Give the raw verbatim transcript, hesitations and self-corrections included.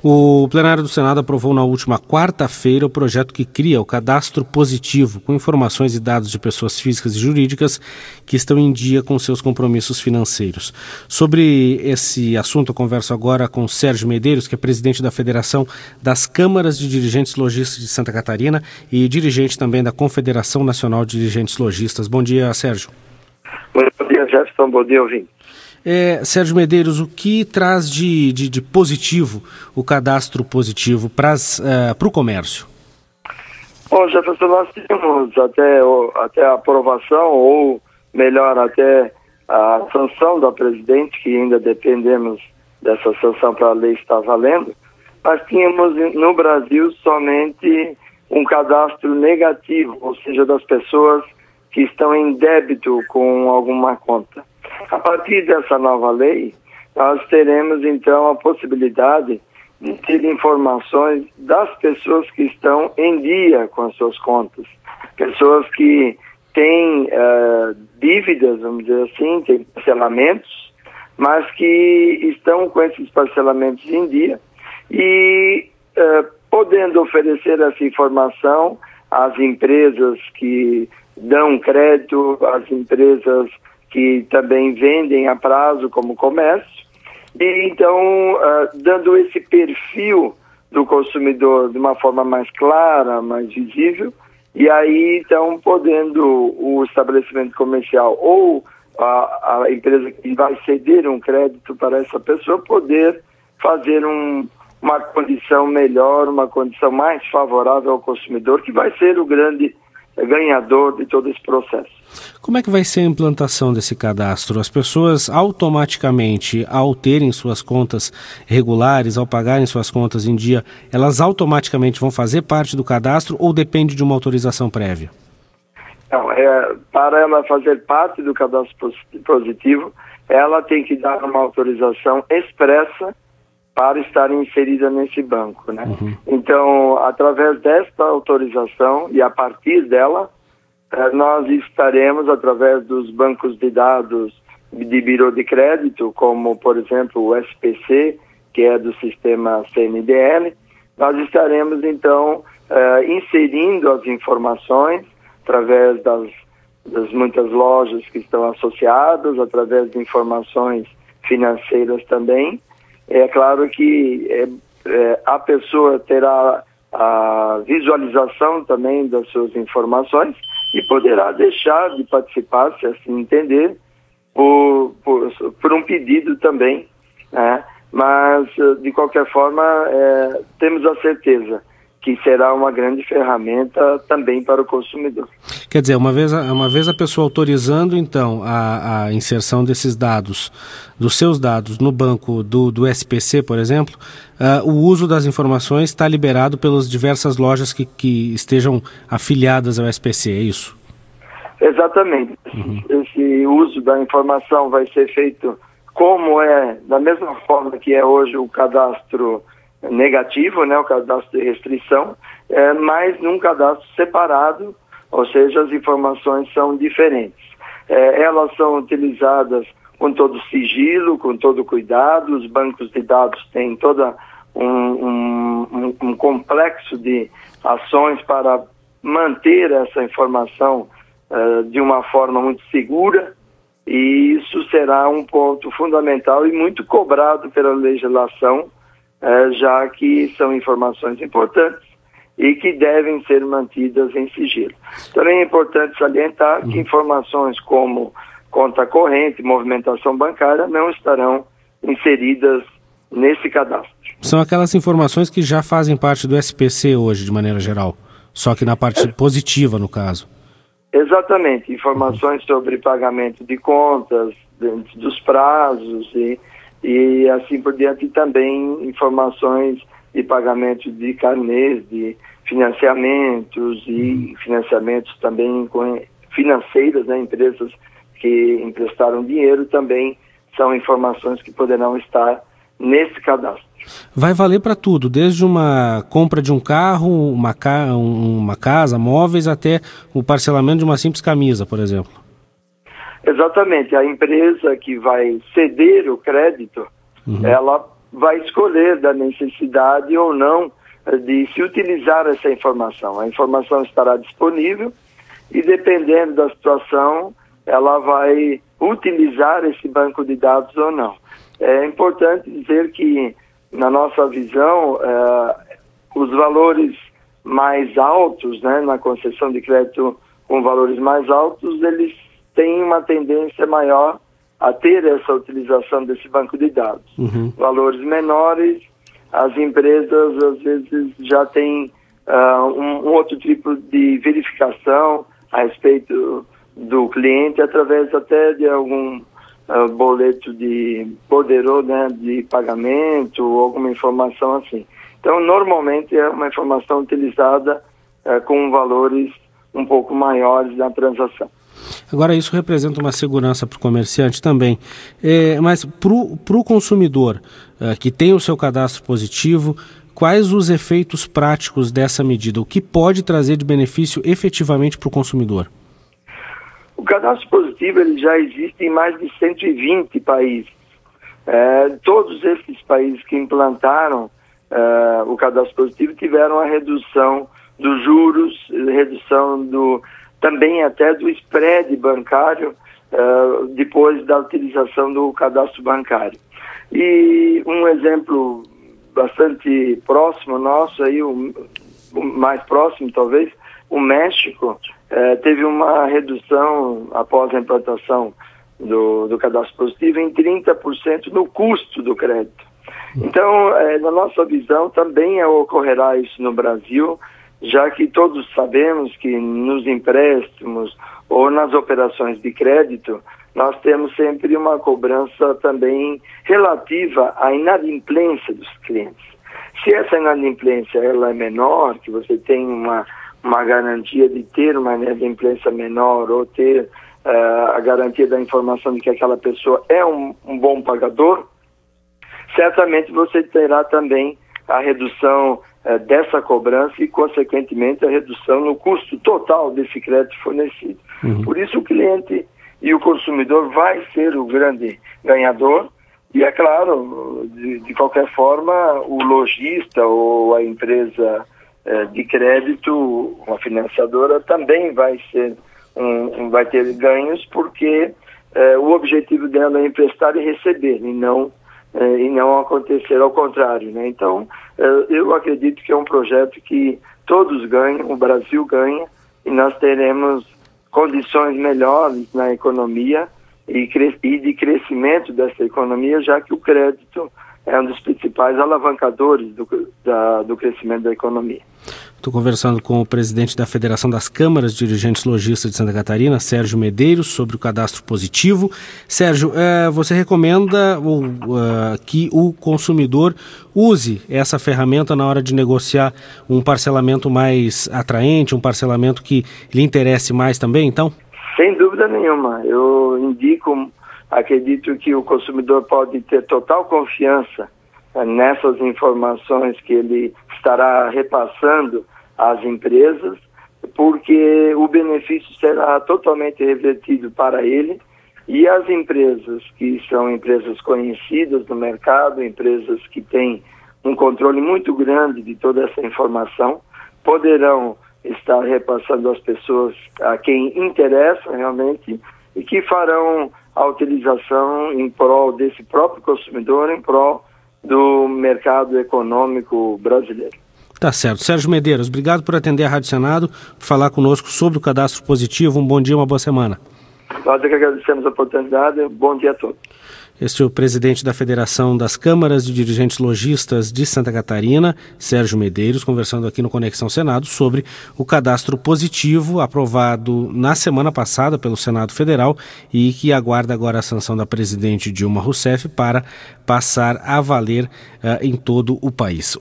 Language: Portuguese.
O plenário do Senado aprovou na última quarta-feira o projeto que cria o cadastro positivo, com informações e dados de pessoas físicas e jurídicas que estão em dia com seus compromissos financeiros. Sobre esse assunto, eu converso agora com Sérgio Medeiros, que é presidente da Federação das Câmaras de Dirigentes Lojistas de Santa Catarina e dirigente também da Confederação Nacional de Dirigentes Lojistas. Bom dia, Sérgio. Bom dia, Jefferson. Bom dia, ouvinte. É, Sérgio Medeiros, o que traz de, de, de positivo o cadastro positivo para uh, o comércio? Bom, Jefferson, nós temos até, até a aprovação, ou melhor, até a sanção da presidente, que ainda dependemos dessa sanção para a lei estar valendo, nós tínhamos no Brasil somente um cadastro negativo, ou seja, das pessoas que estão em débito com alguma conta. A partir dessa nova lei, nós teremos então a possibilidade de ter informações das pessoas que estão em dia com as suas contas. Pessoas que têm uh, dívidas, vamos dizer assim, têm parcelamentos, mas que estão com esses parcelamentos em dia e uh, podendo oferecer essa informação às empresas que dão crédito, às empresas que também vendem a prazo como comércio, e então uh, dando esse perfil do consumidor de uma forma mais clara, mais visível, e aí então podendo o estabelecimento comercial ou a, a empresa que vai ceder um crédito para essa pessoa poder fazer um, uma condição melhor, uma condição mais favorável ao consumidor, que vai ser o grande ganhador de todo esse processo. Como é que vai ser a implantação desse cadastro? As pessoas automaticamente, ao terem suas contas regulares, ao pagarem suas contas em dia, elas automaticamente vão fazer parte do cadastro ou depende de uma autorização prévia? Não, é, para ela fazer parte do cadastro positivo, ela tem que dar uma autorização expressa para estar inserida nesse banco, né? Uhum. Então, através desta autorização e a partir dela, eh, nós estaremos, através dos bancos de dados de birô de crédito, como, por exemplo, o S P C, que é do sistema C N D L, nós estaremos, então, eh, inserindo as informações através das, das muitas lojas que estão associadas, através de informações financeiras também. É claro que é, é, a pessoa terá a visualização também das suas informações e poderá deixar de participar, se assim entender, por, por, por um pedido também, né? Mas, de qualquer forma, é, temos a certeza que será uma grande ferramenta também para o consumidor. Quer dizer, uma vez, uma vez a pessoa autorizando, então, a, a inserção desses dados, dos seus dados no banco do, do S P C, por exemplo, uh, o uso das informações está liberado pelas diversas lojas que, que estejam afiliadas ao S P C, é isso? Exatamente. Uhum. Esse uso da informação vai ser feito como é, da mesma forma que é hoje o cadastro negativo, né, o cadastro de restrição, é, mas num cadastro separado, ou seja, as informações são diferentes. É, elas são utilizadas com todo sigilo, com todo cuidado, os bancos de dados têm todo um, um, um, um complexo de ações para manter essa informação uh, de uma forma muito segura, e isso será um ponto fundamental e muito cobrado pela legislação, É, já que são informações importantes e que devem ser mantidas em sigilo. Também é importante salientar que informações como conta corrente, movimentação bancária não estarão inseridas nesse cadastro. São aquelas informações que já fazem parte do S P C hoje, de maneira geral, só que na parte é. positiva, no caso. Exatamente, informações sobre pagamento de contas, dentro dos prazos e E assim por diante, também informações de pagamento de carnês, de financiamentos e financiamentos também com financeiras, né, empresas que emprestaram dinheiro, também são informações que poderão estar nesse cadastro. Vai valer para tudo, desde uma compra de um carro, uma, ca... uma casa, móveis, até o parcelamento de uma simples camisa, por exemplo. Exatamente, a empresa que vai ceder o crédito, uhum. ela vai escolher da necessidade ou não de se utilizar essa informação. A informação estará disponível e, dependendo da situação, ela vai utilizar esse banco de dados ou não. É importante dizer que, na nossa visão, eh, os valores mais altos, né, na concessão de crédito com valores mais altos, eles têm uma tendência maior a ter essa utilização desse banco de dados. Uhum. Valores menores, as empresas às vezes já têm uh, um, um outro tipo de verificação a respeito do cliente através até de algum uh, boleto de borderô, né, de pagamento ou alguma informação assim. Então, normalmente é uma informação utilizada uh, com valores um pouco maiores na transação. Agora, isso representa uma segurança para o comerciante também, é, mas para o consumidor uh, que tem o seu cadastro positivo, quais os efeitos práticos dessa medida? O que pode trazer de benefício efetivamente para o consumidor? O cadastro positivo ele já existe em mais de cento e vinte países. É, todos esses países que implantaram uh, o cadastro positivo tiveram a redução dos juros, redução do... também até do spread bancário, uh, depois da utilização do cadastro bancário. E um exemplo bastante próximo nosso, aí, o, o mais próximo talvez, o México, uh, teve uma redução após a implantação do, do cadastro positivo em trinta por cento no custo do crédito. Então, uh, na nossa visão, também ocorrerá isso no Brasil, já que todos sabemos que nos empréstimos ou nas operações de crédito, nós temos sempre uma cobrança também relativa à inadimplência dos clientes. Se essa inadimplência ela é menor, que você tem uma, uma garantia de ter uma inadimplência menor ou ter uh, a garantia da informação de que aquela pessoa é um, um bom pagador, certamente você terá também a redução dessa cobrança e, consequentemente, a redução no custo total desse crédito fornecido. Uhum. Por isso, o cliente e o consumidor vai ser o grande ganhador e, é claro, de, de qualquer forma, o lojista ou a empresa eh, de crédito, uma financiadora, também vai, ser um, um, vai ter ganhos porque eh, o objetivo dela é emprestar e receber, e não e não acontecer ao contrário, né? Então, eu acredito que é um projeto que todos ganham, o Brasil ganha, e nós teremos condições melhores na economia e, e de crescimento dessa economia, já que o crédito é um dos principais alavancadores do, da, do crescimento da economia. Estou conversando com o presidente da Federação das Câmaras de Dirigentes Lojistas de Santa Catarina, Sérgio Medeiros, sobre o cadastro positivo. Sérgio, eh, você recomenda uh, uh, que o consumidor use essa ferramenta na hora de negociar um parcelamento mais atraente, um parcelamento que lhe interesse mais também, então? Sem dúvida nenhuma. Eu indico, acredito que o consumidor pode ter total confiança nessas informações que ele estará repassando às empresas, porque o benefício será totalmente revertido para ele e as empresas que são empresas conhecidas no mercado, empresas que têm um controle muito grande de toda essa informação, poderão estar repassando às pessoas a quem interessa realmente e que farão a utilização em prol desse próprio consumidor, em prol do mercado econômico brasileiro. Tá certo. Sérgio Medeiros, obrigado por atender a Rádio Senado, por falar conosco sobre o cadastro positivo. Um bom dia, uma boa semana. Nós é que agradecemos a oportunidade. Bom dia a todos. Este é o presidente da Federação das Câmaras de Dirigentes Lojistas de Santa Catarina, Sérgio Medeiros, conversando aqui no Conexão Senado sobre o cadastro positivo aprovado na semana passada pelo Senado Federal e que aguarda agora a sanção da presidente Dilma Rousseff para passar a valer uh, em todo o país.